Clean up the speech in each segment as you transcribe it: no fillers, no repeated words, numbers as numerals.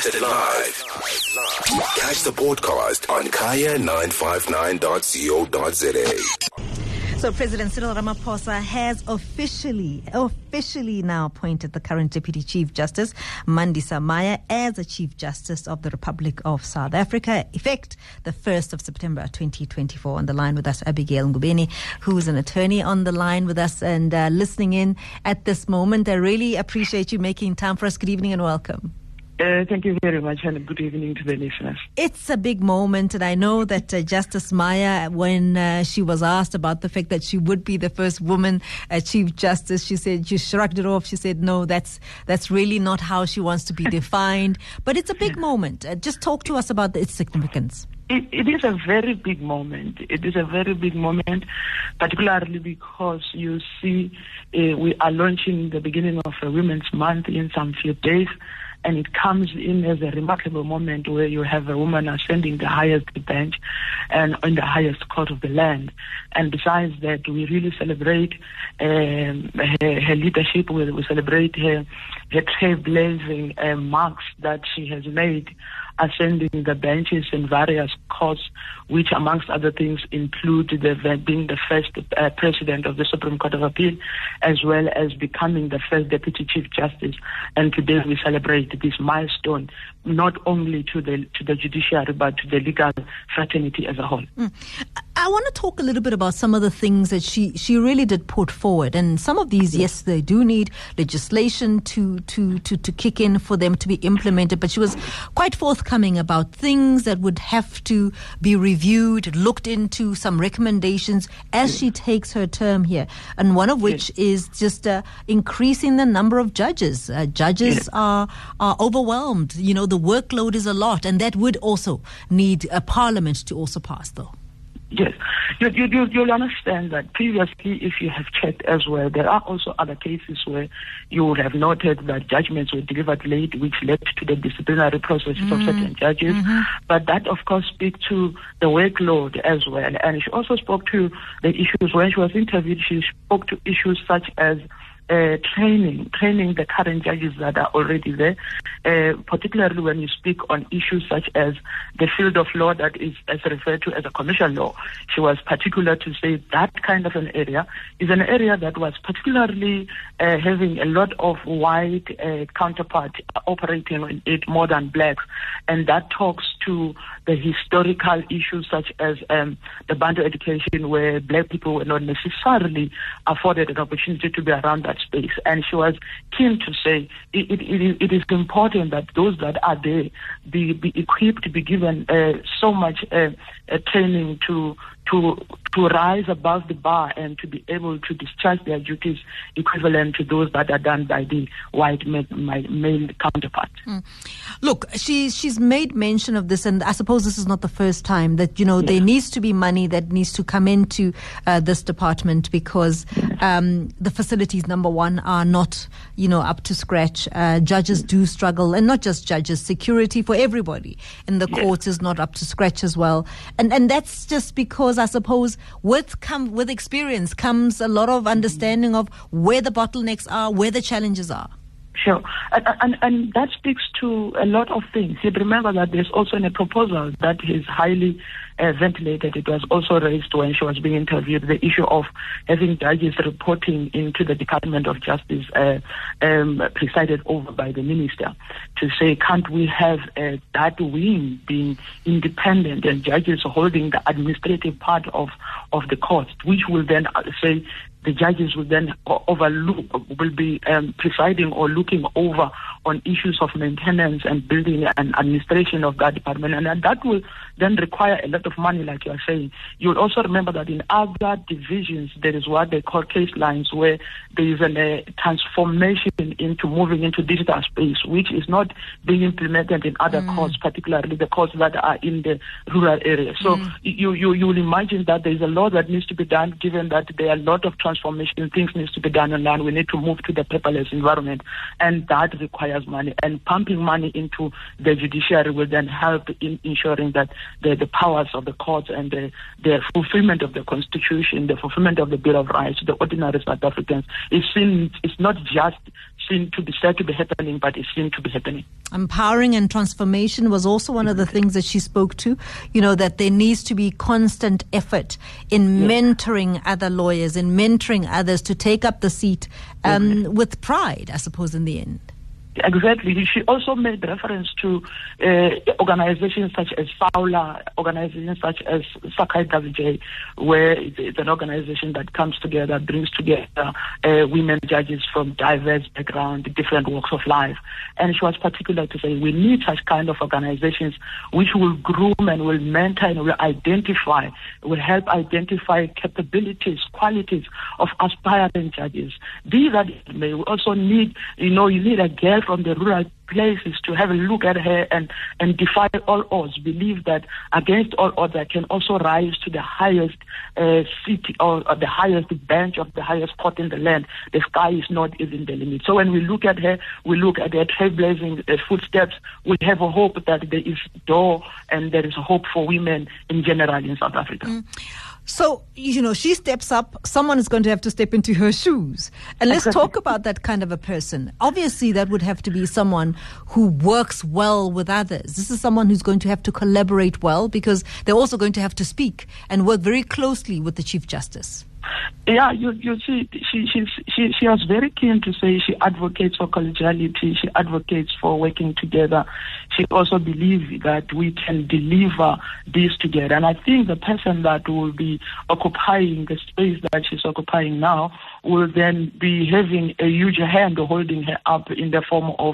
Broadcasted live. Catch the podcast on kaya959.co.za. So President Cyril Ramaphosa has officially now appointed the current Deputy Chief Justice, Mandisa Maya, as the Chief Justice of the Republic of South Africa, effect the 1st of September 2024. On the line with us, Abigail Ngubeni, who is an attorney on the line with us and listening in at this moment. I really appreciate you making time for us. Good evening and welcome. Thank you very much, and good evening to the listeners. It's a big moment, and I know that Justice Maya, when she was asked about the fact that she would be the first woman Chief Justice, she shrugged it off. She said, no, that's really not how she wants to be defined. But it's a big moment. Just talk to us about its significance. It is a very big moment. It is a very big moment, particularly because you see we are launching the beginning of a Women's Month in some few days. And it comes in as a remarkable moment where you have a woman ascending the highest bench and in the highest court of the land. And besides that, we really celebrate her leadership. We celebrate her trailblazing marks that she has made ascending the benches in various courts, which amongst other things include being the first president of the Supreme Court of Appeal, as well as becoming the first Deputy Chief Justice. And today we celebrate this milestone, not only to the judiciary, but to the legal fraternity as a whole. I want to talk a little bit about some of the things that she really did put forward. And some of these, yes, they do need legislation to kick in for them to be implemented. But she was quite forthcoming about things that would have to be reviewed, looked into, some recommendations as she takes her term here. And one of which is just increasing the number of judges. Judges are overwhelmed. You know, the workload is a lot. And that would also need a parliament to also pass, though. Yes, you'll understand that previously, if you have checked as well, there are also other cases where you would have noted that judgments were delivered late, which led to the disciplinary processes of certain judges. But that, of course, speaks to the workload as well. And she also spoke to the issues when she was interviewed. She spoke to issues such as training the current judges that are already there, particularly when you speak on issues such as the field of law that is as referred to as a commercial law. She was particular to say that kind of an area is an area that was particularly having a lot of white counterparts operating in it more than blacks, and that talks to the historical issues such as the Bantu education, where black people were not necessarily afforded an opportunity to be around that space. And she was keen to say it is important that those that are there be equipped, be given so much training to rise above the bar and to be able to discharge their duties equivalent to those that are done by the white male counterpart. Look, she's made mention of this, and I suppose this is not the first time that, there needs to be money that needs to come into this department because the facilities, number one, are not, up to scratch. Judges do struggle, and not just judges, security for everybody in the courts is not up to scratch as well. And that's just because I suppose with experience comes a lot of understanding of where the bottlenecks are, where the challenges are. Sure. And that speaks to a lot of things. You remember that there's also a proposal that is highly ventilated. It was also raised when she was being interviewed, the issue of having judges reporting into the Department of Justice presided over by the minister, to say, can't we have that wing being independent and judges holding the administrative part of the court, which will then say the judges will then will be presiding or looking over on issues of maintenance and building and administration of that department. And that will then require a lot of money, like you are saying. You'll also remember that in other divisions, there is what they call case lines, where there is a transformation into moving into digital space, which is not being implemented in other courts, particularly the courts that are in the rural areas. So you'll imagine that there is a lot that needs to be done, given that there are a lot of transformation, things needs to be done online. We need to move to the paperless environment, and that requires requires money, and pumping money into the judiciary will then help in ensuring that the powers of the courts and the fulfillment of the Constitution, the fulfillment of the Bill of Rights, the ordinary South Africans, it's not just seen to be said to be happening, but it's seen to be happening. Empowering and transformation was also one of the things that she spoke to, that there needs to be constant effort in mentoring other lawyers, in mentoring others to take up the seat with pride, I suppose, in the end. Exactly. She also made reference to organizations such as Fowler, organizations such as Sakai WJ, where it's an organization that comes together, brings together women judges from diverse backgrounds, different walks of life. And she was particular to say we need such kind of organizations which will groom and will mentor and will identify, will help identify capabilities, qualities of aspiring judges. These are we also need, you need a girl from the rural places to have a look at her and defy all odds, believe that against all odds I can also rise to the highest seat or the highest bench of the highest court in the land. The sky is not even the limit. So when we look at her, we look at her trailblazing footsteps, we have a hope that there is door and there is a hope for women in general in South Africa. So, she steps up, someone is going to have to step into her shoes. And let's talk about that kind of a person. Obviously, that would have to be someone who works well with others. This is someone who's going to have to collaborate well because they're also going to have to speak and work very closely with the Chief Justice. Yeah, you see, she was very keen to say she advocates for collegiality, she advocates for working together. She also believes that we can deliver this together. And I think the person that will be occupying the space that she's occupying now will then be having a huge hand holding her up in the form of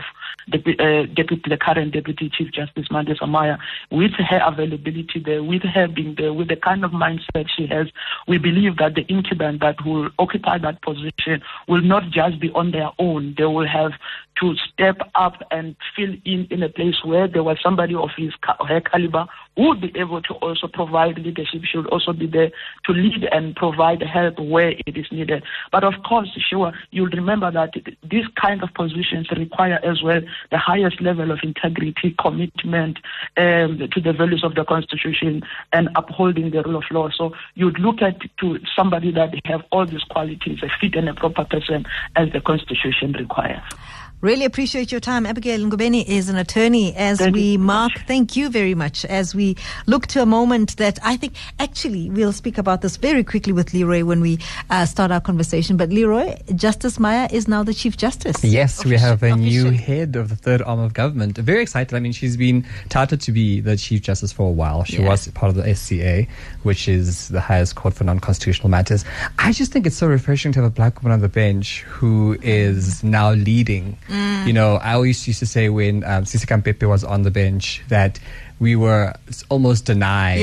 the current Deputy Chief Justice Mandisa Maya, with her availability there, with her being there, with the kind of mindset she has. We believe that the incumbent that will occupy that position will not just be on their own. They will have to step up and fill in a place where there was somebody of her caliber who would be able to also provide leadership. She would also be there to lead and provide help where it is needed. But of course, sure, you'll remember that these kind of positions require as well the highest level of integrity, commitment to the values of the Constitution and upholding the rule of law. So you'd look at to somebody that have all these qualities, a fit and a proper person as the Constitution requires. Really appreciate your time. Abigail Ngobeni is an attorney. Thank you very much, as we look to a moment that I think, actually, we'll speak about this very quickly with Leroy when we start our conversation. But Leroy, Justice Maya is now the Chief Justice. Yes, we have a new head of the third arm of government. Very excited. I mean, she's been touted to be the Chief Justice for a while. She was part of the SCA, which is the highest court for non-constitutional matters. I just think it's so refreshing to have a black woman on the bench who is now leading. I always used to say when Sisika Mpepe was on the bench that we were almost denied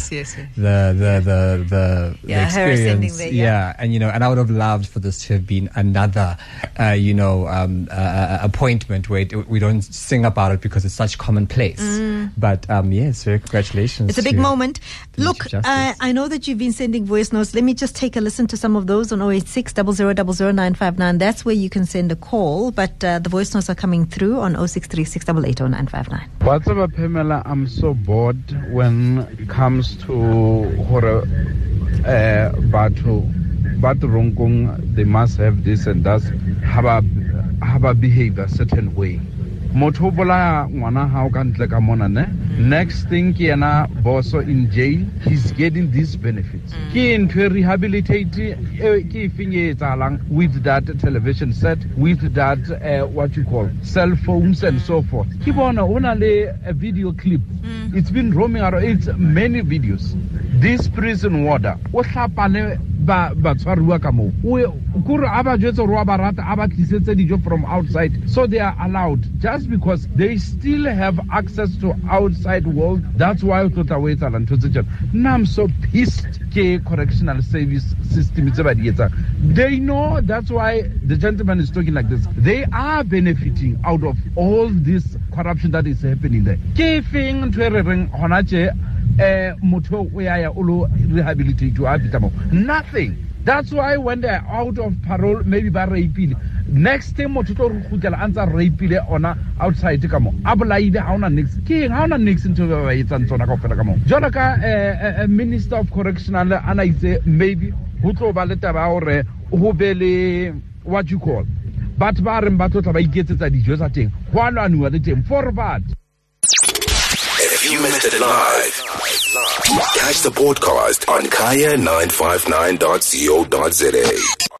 the experience. And I would have loved for this to have been another, appointment where we don't sing about it because it's such commonplace. But yes, very congratulations. It's a big moment. Look, I know that you've been sending voice notes. Let me just take a listen to some of those on 086 000959. That's where you can send a call, but the voice notes are coming through on 0636 880 What's up, Pamela? I'm so bored when it comes to Baturongong. They must have this and that, have a behavior a certain way. Next thing, Boso in jail, he's getting these benefits. He into rehabilitate with that television set, with that what you call cell phones and so forth. Keep on only a video clip. It's been roaming around. It's many videos. This prison warder, from outside, so they are allowed just because they still have access to outside world. That's why I'm so pissed. Correctional service system, they know. That's why the gentleman is talking like this. They are benefiting out of all this corruption that is happening there. Nothing. That's why when they're out of parole, maybe by raping, next time motho tlo re khutlela antsa rapile ona outside ka mo a bolaile ha ona next king ha ona next into ba etsang tsona ka ofela ka mo jona ka minister of correctional ana itse maybe ho tlo ba le taba hore ho be le what you call but ba re ba tla ba iketsetsa dijo tsa teng ho alwanwa le teng for bad. If you missed it live, catch the podcast on kaya959.co.za.